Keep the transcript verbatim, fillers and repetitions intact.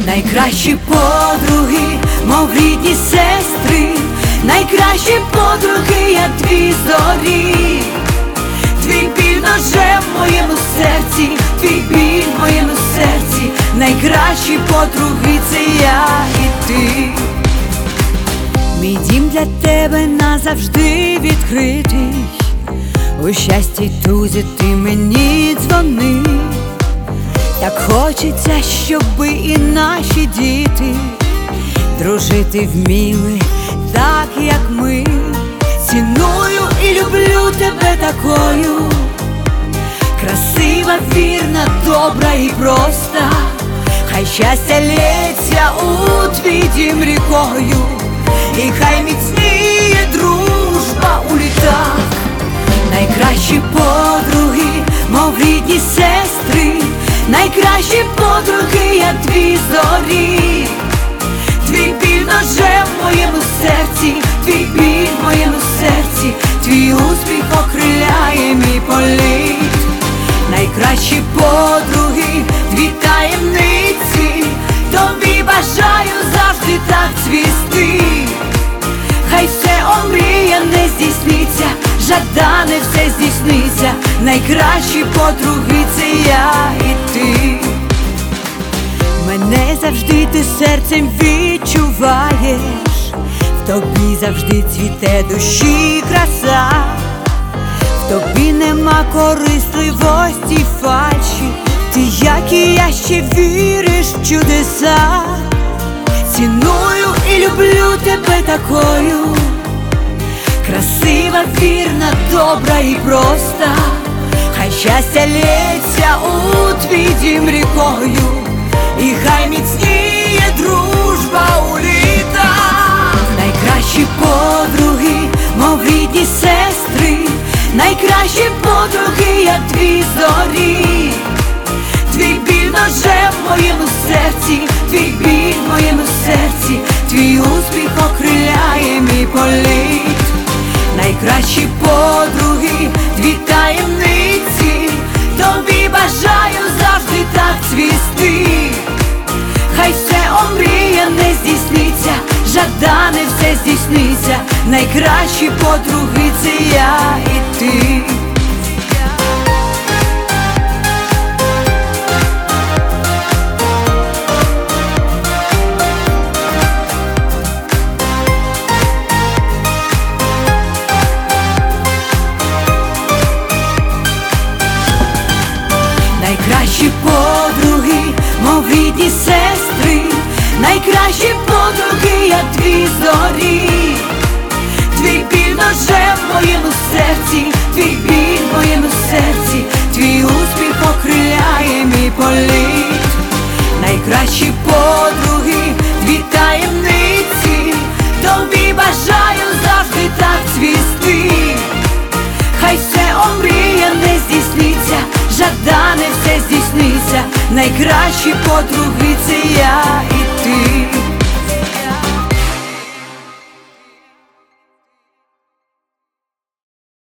Найкращі подруги, мов рідні сестри, найкращі подруги, я твій зорі. Твій біль ножем в моєму серці, твій біль в моєму серці, найкращі подруги це я і ти. Мій дім для тебе назавжди відкритий, у щасті й тузі ти мені дзвони. Так хочеться, щоби і наші діти дружити вміли, так як ми. Ціную і люблю тебе такою, красива, вірна, добра і проста. Хай щастя лється у твій дім рікою, і хай міцніє дружба у літах. Найкращі подруги, мов рідні сестри, найкращі подруги, я твій зорі. Твій біль ножем в моєму серці, твій біль в моєму серці, твій успіх окриляє мій політ. Найкращі подруги, дві таємниці, тобі бажаю завжди так цвісти. Хай все омріяне здійсниться, жадане все здійсниться, найкращі подруги це я і ти. Мене завжди ти серцем відчуваєш, в тобі завжди цвіте душі краса, в тобі нема корисливості, фальші, ти, як і я, ще віриш в чудеса. Ціную і люблю тебе такою, красива, вірна, добра і проста. Хай щастя лється у твій дім рікою, і хай міцніє дружба у літах. Найкращі подруги, мов рідні сестри, найкращі подруги, я твій зорі. Твій біль ножем в моєму серці, твій біль в моєму серці, твій успіх окриляє мій політ. Найкращі подруги, дві таємниці, тобі бажаю завжди так цвісти. Хай все омріяне здійсниться, жадане все здійсниться, найкращі подруги це я і ти. Найкращі подруги, мов рідні сестри, найкращі подруги, я твій зорі. Твій біль ножем в моєму серці, твій біль в моєму серці, твій успіх окриляє мій політ. Найкращі подруги, дві таємниці, тобі бажаю завжди так цвісти. Хай все омріяне здійсниться, жадане все здійсниться, найкращі подруги це я і ти.